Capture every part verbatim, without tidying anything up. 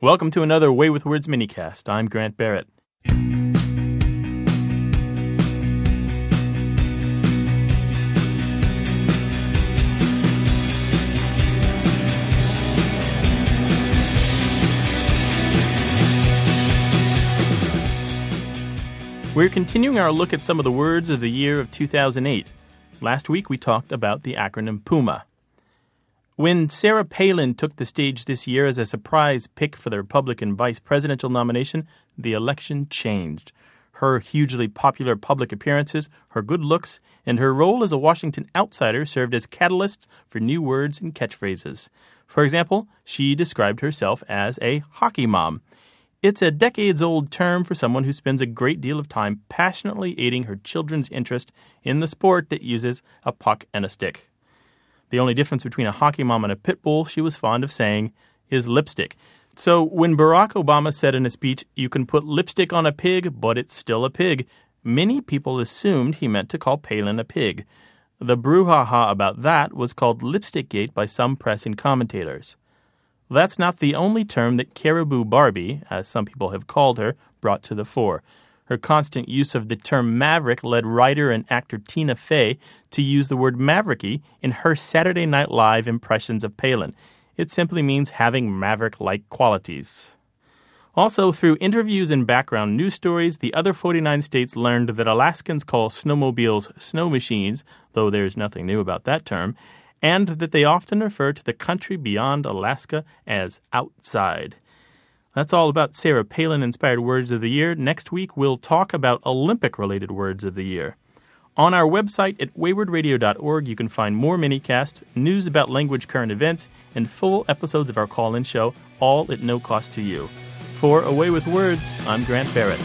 Welcome to another Way with Words minicast. I'm Grant Barrett. We're continuing our look at some of the words of the year of two thousand eight. Last week we talked about the acronym PUMA. When Sarah Palin took the stage this year as a surprise pick for the Republican vice presidential nomination, the election changed. Her hugely popular public appearances, her good looks, and her role as a Washington outsider served as catalysts for new words and catchphrases. For example, she described herself as a hockey mom. It's a decades-old term for someone who spends a great deal of time passionately aiding her children's interest in the sport that uses a puck and a stick. The only difference between a hockey mom and a pit bull, she was fond of saying, is lipstick. So when Barack Obama said in a speech, "You can put lipstick on a pig, but it's still a pig," many people assumed he meant to call Palin a pig. The brouhaha about that was called Lipstickgate by some press and commentators. That's not the only term that Caribou Barbie, as some people have called her, brought to the fore. Her constant use of the term maverick led writer and actor Tina Fey to use the word mavericky in her Saturday Night Live impressions of Palin. It simply means having maverick-like qualities. Also, through interviews and background news stories, the other forty-nine states learned that Alaskans call snowmobiles snow machines, though there's nothing new about that term, and that they often refer to the country beyond Alaska as outside. That's all about Sarah Palin-inspired words of the year. Next week, we'll talk about Olympic-related words of the year. On our website at wayward radio dot org, you can find more minicasts, news about language current events, and full episodes of our call-in show, all at no cost to you. For A Way with Words, I'm Grant Barrett.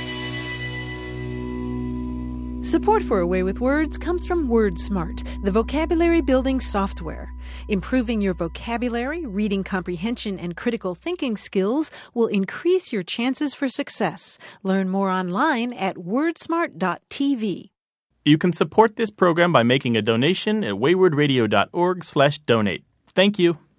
Support for A Way with Words comes from WordSmart, the vocabulary building software. Improving your vocabulary, reading comprehension, and critical thinking skills will increase your chances for success. Learn more online at wordsmart dot t v. You can support this program by making a donation at wayward radio dot org slash donate. Thank you.